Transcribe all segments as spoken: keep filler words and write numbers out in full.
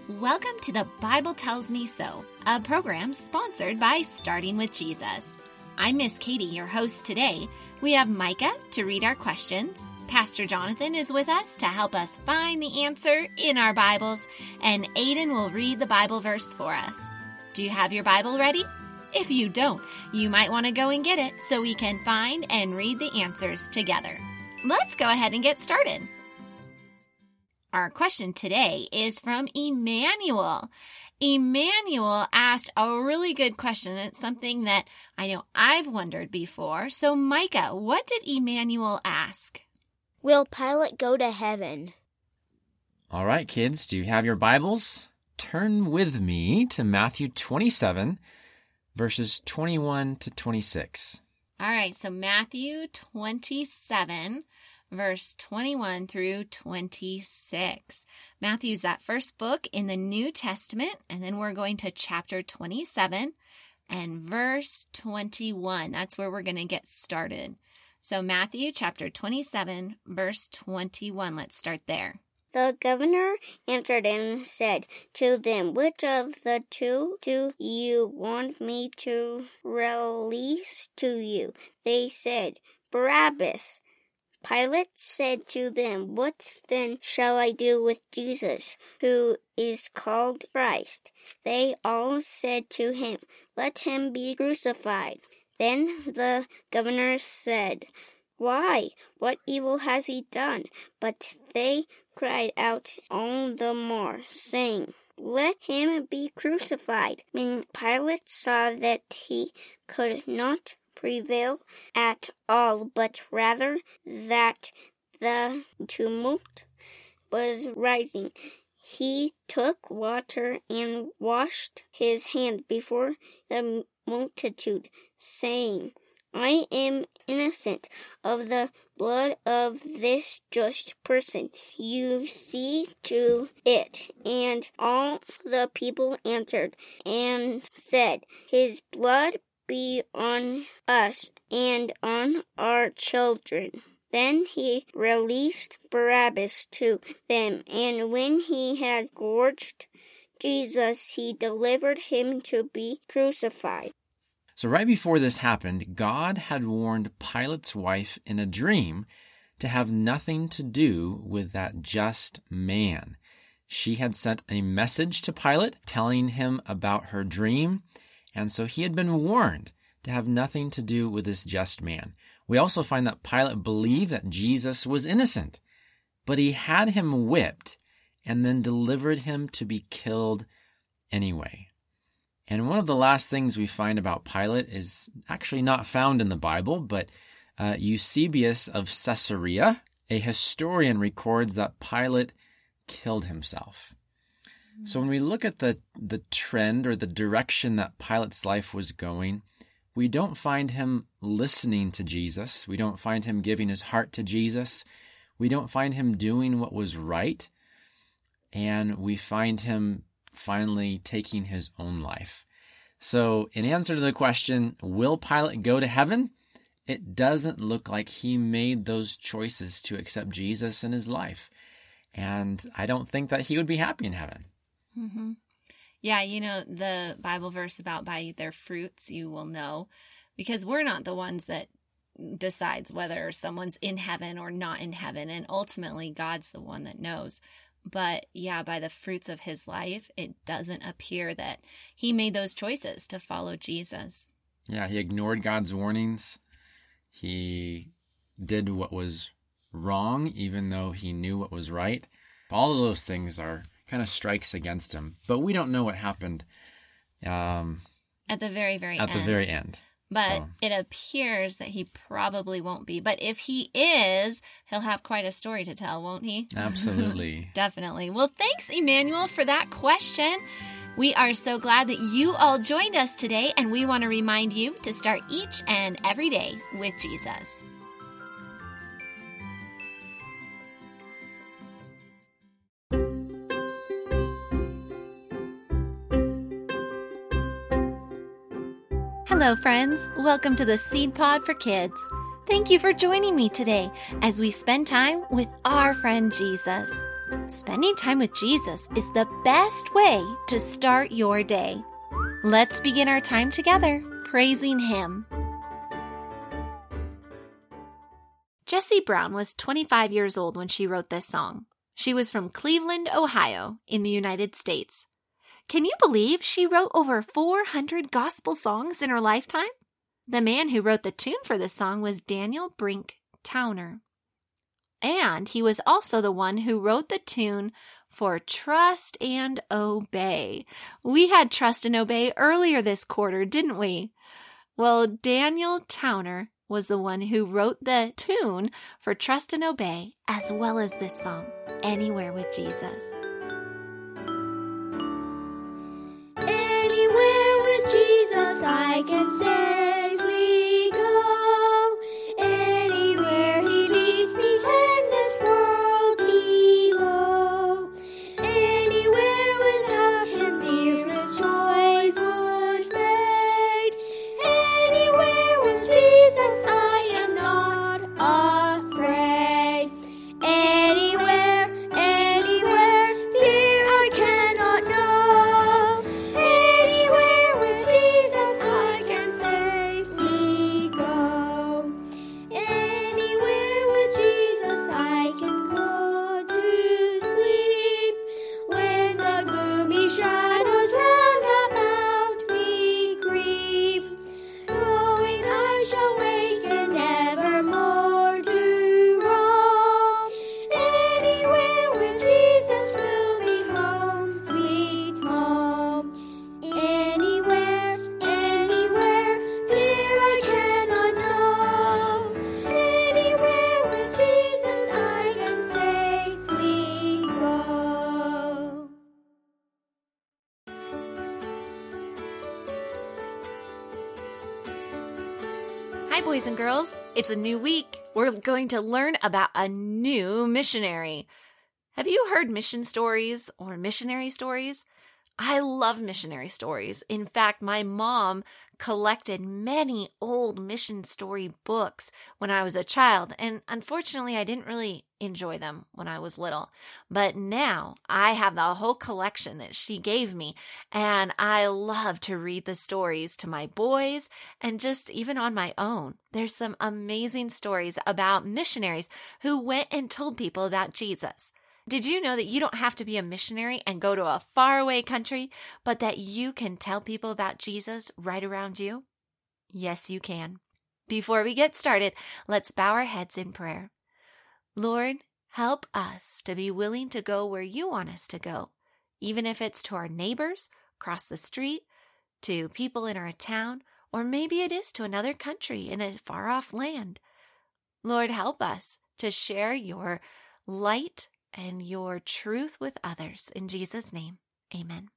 Welcome to the Bible Tells Me So, a program sponsored by Starting with Jesus. I'm Miss Katie, your host today. We have Micah to read our questions. Pastor Jonathan is with us to help us find the answer in our Bibles, and Aiden will read the Bible verse for us. Do you have your Bible ready? If you don't, you might want to go and get it so we can find and read the answers together. Let's go ahead and get started. Our question today is from Emmanuel. Emmanuel asked a really good question. It's something that I know I've wondered before. So, Micah, what did Emmanuel ask? Will Pilate go to heaven? All right, kids, do you have your Bibles? Turn with me to Matthew twenty-seven, verses twenty-one to twenty-six. All right, so Matthew twenty-seven, verse twenty-one through twenty-six. Matthew's that first book in the New Testament, and then we're going to chapter twenty-seven and verse twenty-one. That's where we're going to get started. So Matthew chapter twenty-seven, verse twenty-one. Let's start there. The governor answered and said to them, Which of the two do you want me to release to you? They said, Barabbas. Pilate said to them, What then shall I do with Jesus, who is called Christ? They all said to him, Let him be crucified. Then the governor said, Why? What evil has he done? But they cried out all the more, saying, Let him be crucified. When Pilate saw that he could not prevail at all, but rather that the tumult was rising, he took water and washed his hands before the multitude, saying, I am innocent of the blood of this just person. You see to it. And all the people answered and said, His blood be on us and on our children. Then he released Barabbas to them, and when he had scourged Jesus, he delivered him to be crucified. So right before this happened, God had warned Pilate's wife in a dream to have nothing to do with that just man. She had sent a message to Pilate telling him about her dream, and so he had been warned to have nothing to do with this just man. We also find that Pilate believed that Jesus was innocent, but he had him whipped and then delivered him to be killed anyway. And one of the last things we find about Pilate is actually not found in the Bible, but uh, Eusebius of Caesarea, a historian, records that Pilate killed himself. Mm-hmm. So when we look at the, the trend or the direction that Pilate's life was going, we don't find him listening to Jesus. We don't find him giving his heart to Jesus. We don't find him doing what was right. And we find him finally taking his own life. So in answer to the question, will Pilate go to heaven? It doesn't look like he made those choices to accept Jesus in his life. And I don't think that he would be happy in heaven. Mm-hmm. Yeah, you know, the Bible verse about by their fruits you will know, because we're not the ones that decides whether someone's in heaven or not in heaven. And ultimately, God's the one that knows. But yeah, by the fruits of his life, it doesn't appear that he made those choices to follow Jesus. Yeah, he ignored God's warnings. He did what was wrong, even though he knew what was right. All of those things are kind of strikes against him. But we don't know what happened um, at the very, very at end. the very end. But so. It appears that he probably won't be. But if he is, he'll have quite a story to tell, won't he? Absolutely. Definitely. Well, thanks, Emmanuel, for that question. We are so glad that you all joined us today, and we want to remind you to start each and every day with Jesus. Hello, friends. Welcome to the Seed Pod for Kids. Thank you for joining me today as we spend time with our friend Jesus. Spending time with Jesus is the best way to start your day. Let's begin our time together praising Him. Jessie Brown was twenty-five years old when she wrote this song. She was from Cleveland, Ohio, in the United States. Can you believe she wrote over four hundred gospel songs in her lifetime? The man who wrote the tune for this song was Daniel Brink Towner. And he was also the one who wrote the tune for Trust and Obey. We had Trust and Obey earlier this quarter, didn't we? Well, Daniel Towner was the one who wrote the tune for Trust and Obey, as well as this song, Anywhere with Jesus. Anywhere with Jesus I can safely go. Anywhere He leads me in this world below. Anywhere without Him dearest joys would fade. Anywhere with Jesus I am not afraid. Anywhere, anywhere, there I cannot know. Anywhere with Jesus I can safely go. Anywhere with Jesus I can go to sleep. When the gloomy shadows round about me creep, knowing I shall waken evermore to roam. Anywhere with Jesus will be home, sweet home. Anywhere, anywhere, there I cannot know. Anywhere with Jesus I can safely go. Hi, boys and girls. It's a new week. We're going to learn about a new missionary. Have you heard mission stories or missionary stories? I love missionary stories. In fact, my mom collected many old mission story books when I was a child, and unfortunately, I didn't really enjoy them when I was little. But now I have the whole collection that she gave me, and I love to read the stories to my boys and just even on my own. There's some amazing stories about missionaries who went and told people about Jesus. Did you know that you don't have to be a missionary and go to a faraway country, but that you can tell people about Jesus right around you? Yes, you can. Before we get started, let's bow our heads in prayer. Lord, help us to be willing to go where you want us to go, even if it's to our neighbors, across the street, to people in our town, or maybe it is to another country in a far-off land. Lord, help us to share your light and your truth with others. In Jesus' name, amen.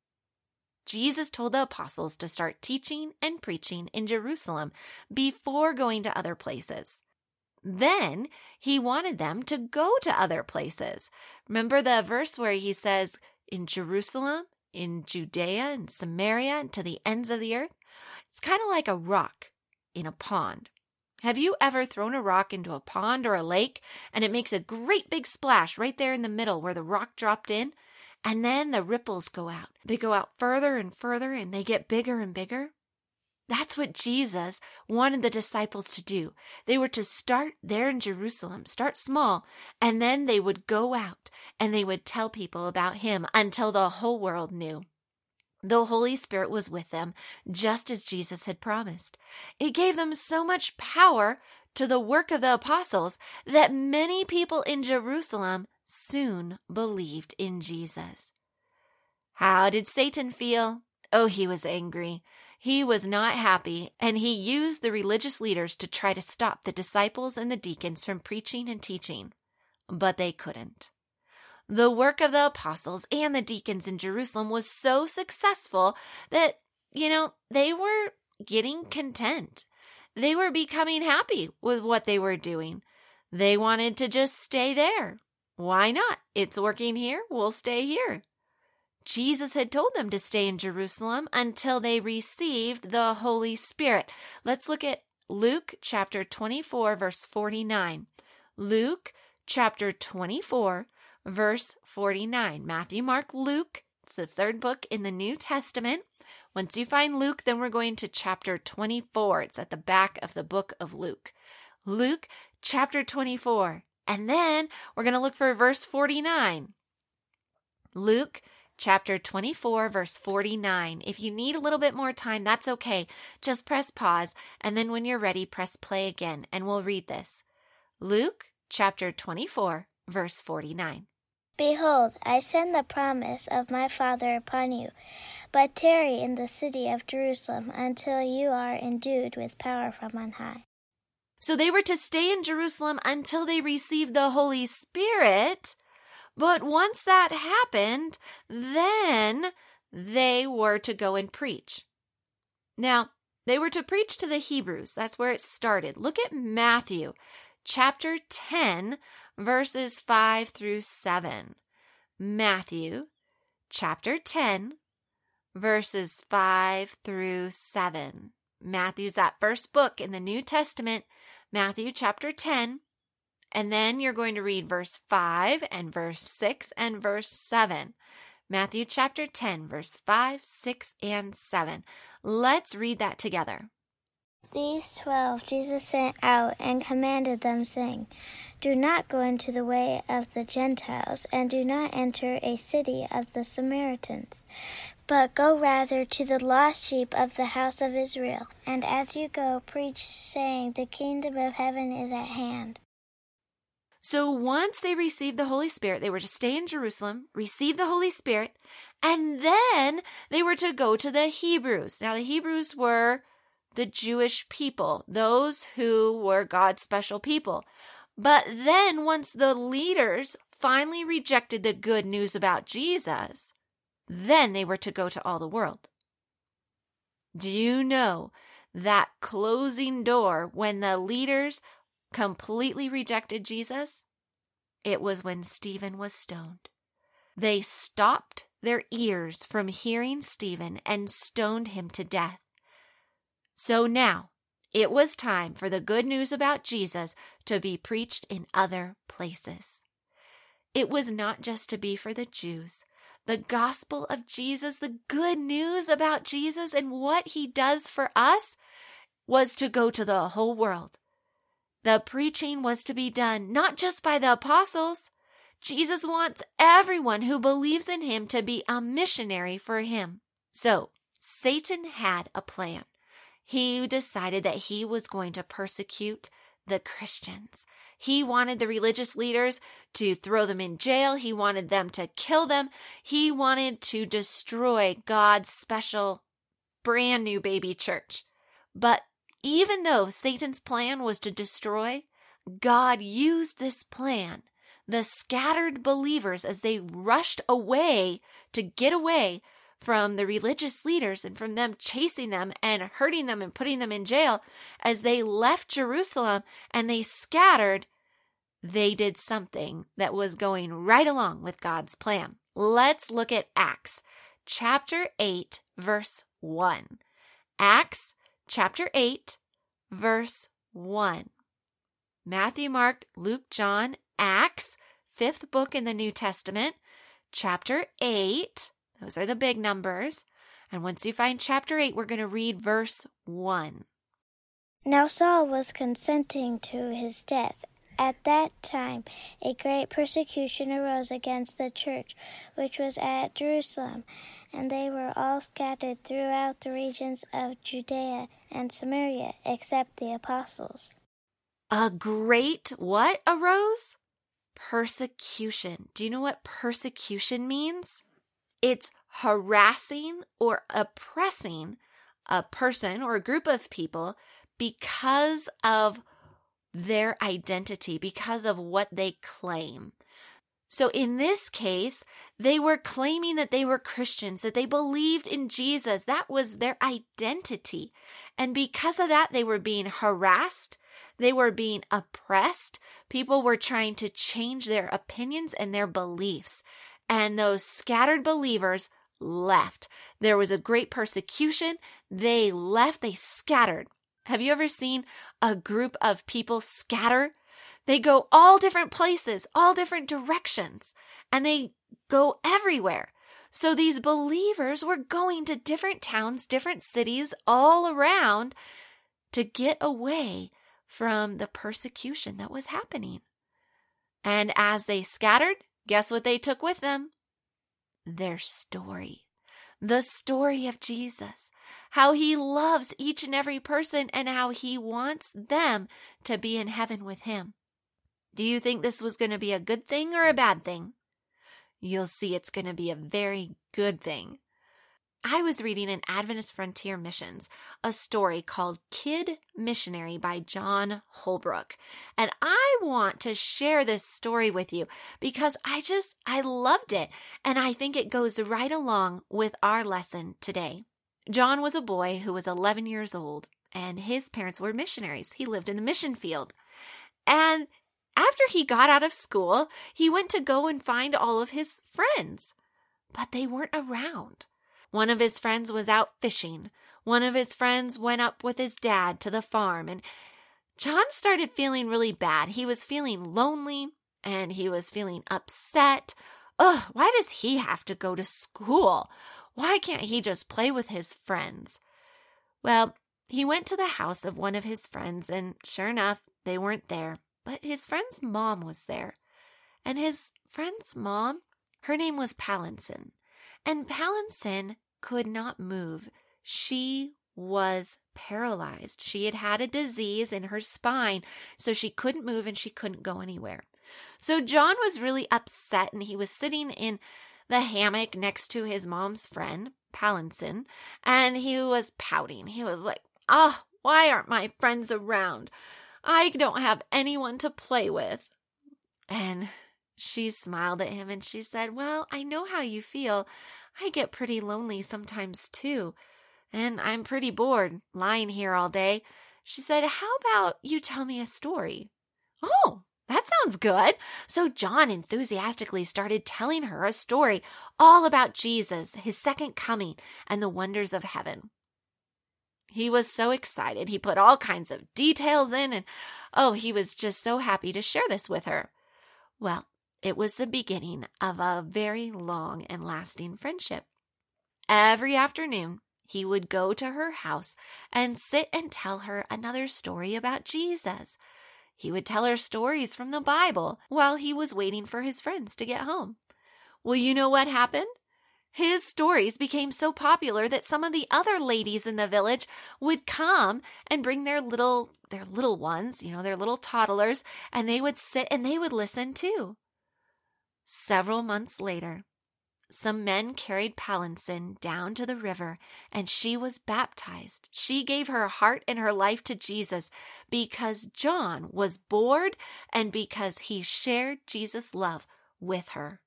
Jesus told the apostles to start teaching and preaching in Jerusalem before going to other places. Then he wanted them to go to other places. Remember the verse where he says, in Jerusalem, in Judea, and Samaria, and to the ends of the earth? It's kind of like a rock in a pond. Have you ever thrown a rock into a pond or a lake and it makes a great big splash right there in the middle where the rock dropped in? And then the ripples go out. They go out further and further and they get bigger and bigger. That's what Jesus wanted the disciples to do. They were to start there in Jerusalem, start small, and then they would go out and they would tell people about him until the whole world knew. The Holy Spirit was with them, just as Jesus had promised. It gave them so much power to the work of the apostles that many people in Jerusalem soon believed in Jesus. How did Satan feel? Oh, he was angry. He was not happy, and he used the religious leaders to try to stop the disciples and the deacons from preaching and teaching, but they couldn't. The work of the apostles and the deacons in Jerusalem was so successful that, you know, they were getting content. They were becoming happy with what they were doing. They wanted to just stay there. Why not? It's working here. We'll stay here. Jesus had told them to stay in Jerusalem until they received the Holy Spirit. Let's look at Luke chapter twenty-four, verse forty-nine. Luke chapter twenty-four, verse forty-nine. Matthew, Mark, Luke. It's the third book in the New Testament. Once you find Luke, then we're going to chapter twenty-four. It's at the back of the book of Luke. Luke chapter twenty-four. And then we're going to look for verse forty-nine. Luke chapter twenty-four, verse forty-nine. If you need a little bit more time, that's okay. Just press pause, and then when you're ready, press play again, and we'll read this. Luke chapter twenty-four, verse forty-nine. Behold, I send the promise of my Father upon you, but tarry in the city of Jerusalem until you are endued with power from on high. So they were to stay in Jerusalem until they received the Holy Spirit, but once that happened, then they were to go and preach. Now, they were to preach to the Hebrews. That's where it started. Look at Matthew chapter ten, verses five through seven. Matthew chapter ten, verses five through seven. Matthew's that first book in the New Testament, Matthew chapter ten. And then you're going to read verse five and verse six and verse seven. Matthew chapter ten, verse five, six, and seven. Let's read that together. These twelve Jesus sent out and commanded them, saying, Do not go into the way of the Gentiles, and do not enter a city of the Samaritans, but go rather to the lost sheep of the house of Israel. And as you go, preach, saying, The kingdom of heaven is at hand. So once they received the Holy Spirit, they were to stay in Jerusalem, receive the Holy Spirit, and then they were to go to the Hebrews. Now, the Hebrews were the Jewish people, those who were God's special people. But then once the leaders finally rejected the good news about Jesus, then they were to go to all the world. Do you know that closing door when the leaders completely rejected Jesus? It was when Stephen was stoned. They stopped their ears from hearing Stephen and stoned him to death. So now it was time for the good news about Jesus to be preached in other places. It was not just to be for the Jews. The gospel of Jesus, the good news about Jesus and what he does for us, was to go to the whole world. The preaching was to be done not just by the apostles. Jesus wants everyone who believes in him to be a missionary for him. So Satan had a plan. He decided that he was going to persecute the Christians. He wanted the religious leaders to throw them in jail. He wanted them to kill them. He wanted to destroy God's special brand new baby church. But even though Satan's plan was to destroy, God used this plan, the scattered believers, as they rushed away to get away from the religious leaders and from them chasing them and hurting them and putting them in jail. As they left Jerusalem and they scattered, they did something that was going right along with God's plan. Let's look at Acts chapter eight, verse one. Acts chapter eight, verse one. Matthew, Mark, Luke, John, Acts, fifth book in the New Testament, chapter eight. Those are the big numbers. And once you find chapter eight, we're going to read verse one. Now Saul was consenting to his death. At that time, a great persecution arose against the church, which was at Jerusalem, and they were all scattered throughout the regions of Judea and Samaria, except the apostles. A great what arose? Persecution. Do you know what persecution means? It's harassing or oppressing a person or a group of people because of their identity, because of what they claim. So in this case, they were claiming that they were Christians, that they believed in Jesus. That was their identity. And because of that, they were being harassed. They were being oppressed. People were trying to change their opinions and their beliefs. And those scattered believers left. There was a great persecution. They left. They scattered. Have you ever seen a group of people scatter? They go all different places, all different directions, and they go everywhere. So these believers were going to different towns, different cities all around to get away from the persecution that was happening. And as they scattered, guess what they took with them? Their story. The story of Jesus. How he loves each and every person and how he wants them to be in heaven with him. Do you think this was going to be a good thing or a bad thing? You'll see it's going to be a very good thing. I was reading in Adventist Frontier Missions a story called Kid Missionary by John Holbrook. And I want to share this story with you because I just, I loved it. And I think it goes right along with our lesson today. John was a boy who was eleven years old, and his parents were missionaries. He lived in the mission field. And after he got out of school, he went to go and find all of his friends, but they weren't around. One of his friends was out fishing. One of his friends went up with his dad to the farm, and John started feeling really bad. He was feeling lonely, and he was feeling upset. Ugh, why does he have to go to school? Why can't he just play with his friends? Well, he went to the house of one of his friends, and sure enough, they weren't there. But his friend's mom was there. And his friend's mom, her name was Pallinson. And Pallinson could not move. She was paralyzed. She had had a disease in her spine, so she couldn't move and she couldn't go anywhere. So John was really upset, and he was sitting in the hammock next to his mom's friend, Pallinson, and he was pouting. He was like, "Oh, why aren't my friends around? I don't have anyone to play with." And she smiled at him and she said, "Well, I know how you feel. I get pretty lonely sometimes too. And I'm pretty bored lying here all day." She said, "How about you tell me a story?" "Oh, that sounds good." So John enthusiastically started telling her a story all about Jesus, his second coming, and the wonders of heaven. He was so excited. He put all kinds of details in, and oh, he was just so happy to share this with her. Well, it was the beginning of a very long and lasting friendship. Every afternoon, he would go to her house and sit and tell her another story about Jesus. He would tell her stories from the Bible while he was waiting for his friends to get home. Well, you know what happened? His stories became so popular that some of the other ladies in the village would come and bring their little, their little ones, you know, their little toddlers, and they would sit and they would listen too. Several months later, some men carried Pallinson down to the river, and she was baptized. She gave her heart and her life to Jesus because John was bored and because he shared Jesus' love with her.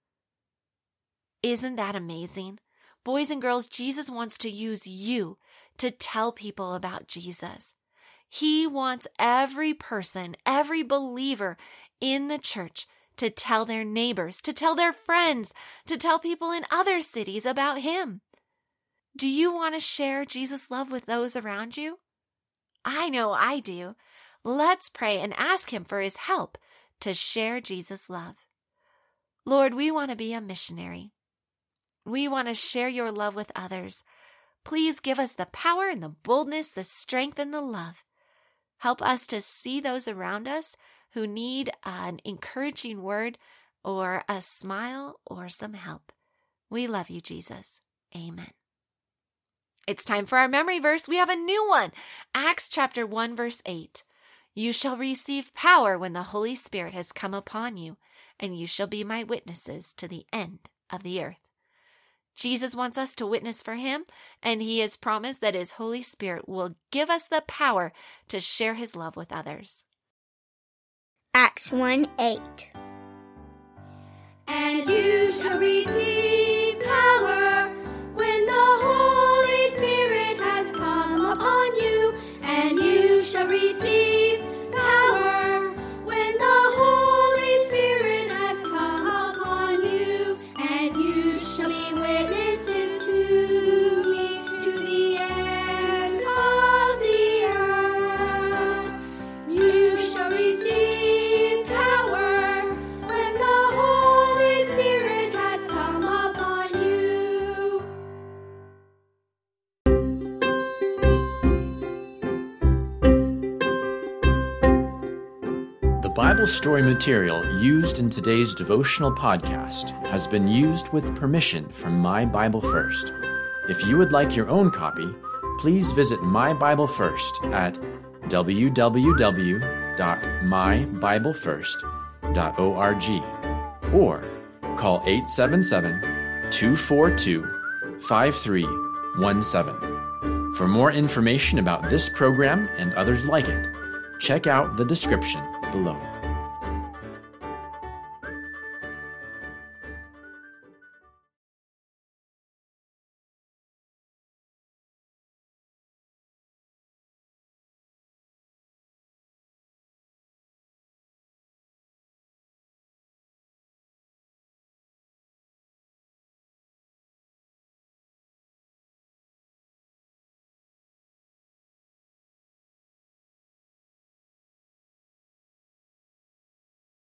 Isn't that amazing? Boys and girls, Jesus wants to use you to tell people about Jesus. He wants every person, every believer in the church to tell their neighbors, to tell their friends, to tell people in other cities about him. Do you want to share Jesus' love with those around you? I know I do. Let's pray and ask him for his help to share Jesus' love. Lord, we want to be a missionary. We want to share your love with others. Please give us the power and the boldness, the strength and the love. Help us to see those around us who need an encouraging word or a smile or some help. We love you, Jesus. Amen. It's time for our memory verse. We have a new one. Acts chapter one, verse eight. You shall receive power when the Holy Spirit has come upon you, and you shall be my witnesses to the end of the earth. Jesus wants us to witness for him, and he has promised that his Holy Spirit will give us the power to share his love with others. Acts one eight. And you shall receive power when the Holy Spirit has come upon you, and you shall receive power when the Holy Spirit has come upon you, and you shall be witnesses to me to the end of the earth. You shall receive Bible story material used in today's devotional podcast has been used with permission from My Bible First. If you would like your own copy, please visit My Bible First at w w w dot my bible first dot org or call eight seven seven, two four two, five three one seven. For more information about this program and others like it, check out the description below.